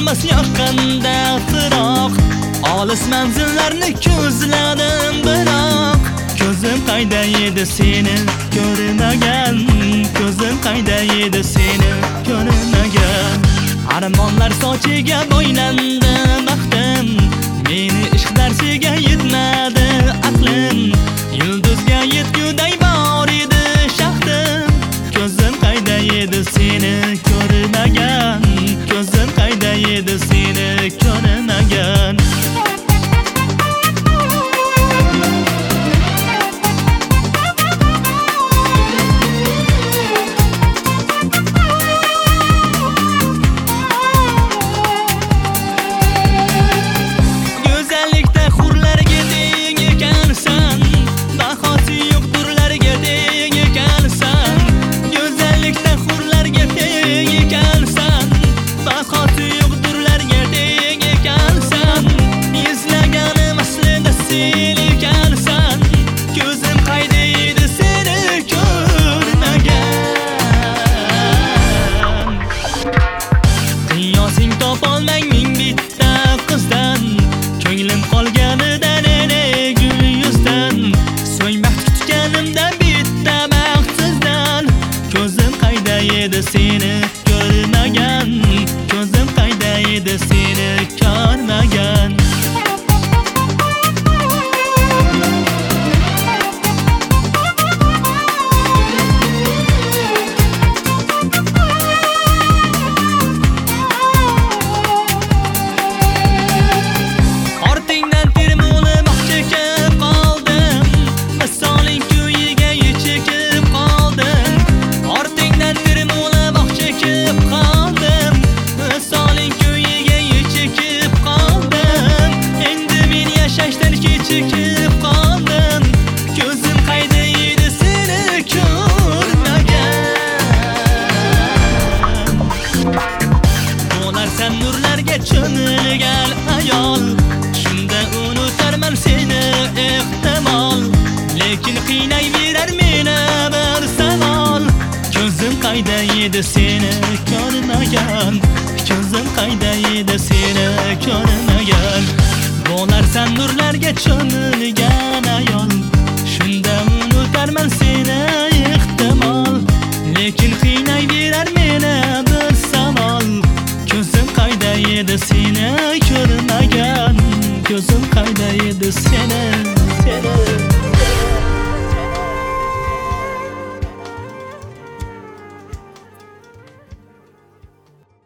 bo'lmas yoqqanda firoq. Olis manzillarni ko'zladim biroq. Ko'zim qayda edi seni ko'rmagan. Ko'zim qayda edi seni ko'rmagan. Armonlar sochiga bo'ylandi baxtim. Meni ishq darsiga yetmadi aqlim. Yulduzga yetguday bor edi shaxtim. Ko'zim qayda edi seni ko'rmagan. Ko'zim qayda edi seni ko'rmagan. Topolmang ming bitta qizdan, ko'nglim qolganidan gul yuzdan. So'ng baxt kutganimda bitta baxtsizdan. Ko'zim qayda edi seni ko'rmagan. Ko'zim qayda edi seni ko'rmagan. Çekip kaldım. Gözüm kaydıydı seni görmegen. Olar sen nurlarga cho'milgan ayol. Shunda unutarman seni ehtimol. Lekin qiynayverar meni bir savol. Ko'zim qayda edi seni ko'rmagan. Ko'zim qayda edi seni ko'rmagan. Bo'lar sen nurlarga cho'milgan ayol. Shunda unutarman seni ehtimol. Lekin qiynayverar meni bir savol. Ko'zim qayda edi seni